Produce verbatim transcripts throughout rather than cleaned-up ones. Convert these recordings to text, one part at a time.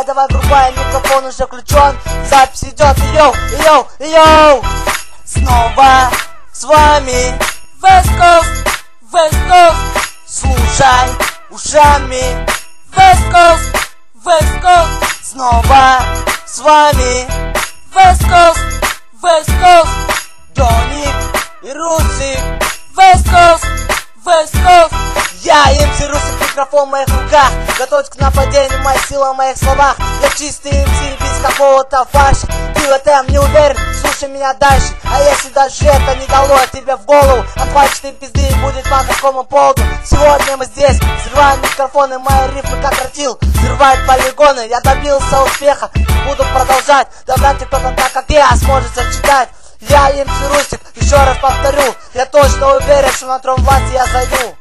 давай, врубай, микрофон уже включен. Запись идет, йоу, йоу, йоу. Снова с вами West Coast, West Coast. Слушай ушами West Coast, West Coast. Снова с вами West Coast, West Coast. Доник и Русик West Coast, West Coast. Я эм си Русик, микрофон в моих руках. Готовьтесь к нападению, моя сила в моих словах. Я чистый эм си без какого-то фарша. Ты в этом не уверен, слушай меня дальше. А если даже это не дало тебе в голову, отхватишь ты пизды и будет по какому поводу. Сегодня мы здесь, взрываем микрофоны, мои рифмы как ротил. Взрывают полигоны, я добился успеха. Буду продолжать, да вряд ли кто-то так, как я, сможет зачитать. Я эм си Русик, еще раз повторю. Я точно уверен, что на трон власти я зайду.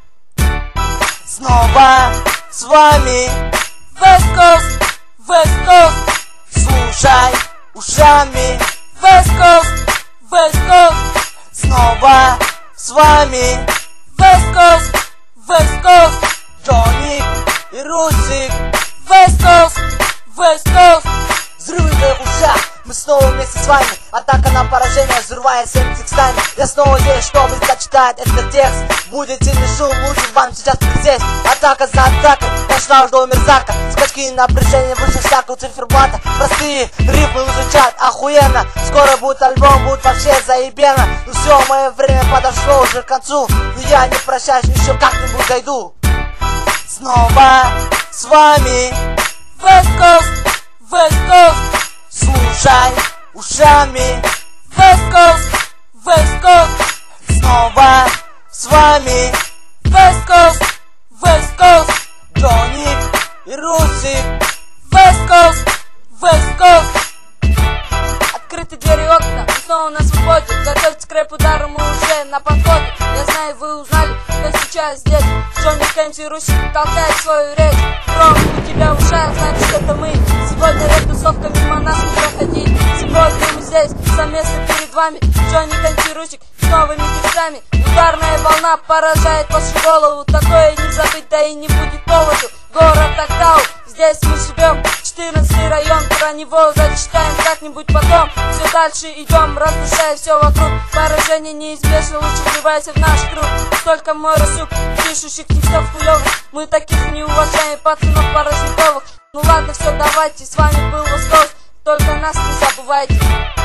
Снова с вами West Coast, West Coast. Слушай ушами West Coast, West Coast. Снова с вами West Coast, West Coast. Доник и Русик West Coast, West Coast. Взрывы в твоих ушах, мы снова вместе с вами. Атака на поражение, взрывая всеми текстами. Я снова здесь, чтобы зачитать этот текст. Будет сильный шум, лучше вам сейчас здесь. Атака за атакой, пошла уже до мерзака. Скачки напряжения выше всякого циферблата. Простые рифмы звучат охуенно. Скоро будет альбом, будет вообще заебенно. Ну все, мое время подошло уже к концу. Но я не прощаюсь, еще как-нибудь зайду. Снова с вами West Coast, West Coast. Слушай ушами West Coast, West Coast. Снова с вами West Coast, West Coast. Доник и Русик West Coast, West Coast. Открыты двери и окна, мы снова на свободе. Готовьтесь к рэп-удару, мы уже на подходе. Я знаю, вы узнали, кто сейчас здесь. Джоник, эм си Русик толкает свою речь. Громко у тебя в ушах, значит это мы. Сегодня рэп-тусовка мимо нас не проходит. Сегодня мы здесь, совместно перед вами. Джоник, эм си Русик с новыми текстами. Ударная волна поражает вашу голову. Такое не забыть, да и не будет поводу. Город Актау, здесь мы живем. четырнадцатый район, про него зачитаем как-нибудь потом. Все дальше идем, разрушая все вокруг. Поражение неизбежно, лучше вливайся в наш круг. Столько море сук, пишущих текстов хуёвых. Мы таких не уважаем, пацанов паразитовых. Ну ладно, все, давайте, с вами был West Coast. Только нас не забывайте.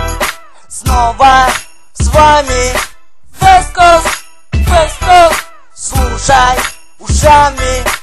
Снова с вами West Coast, West Coast. Слушай ушами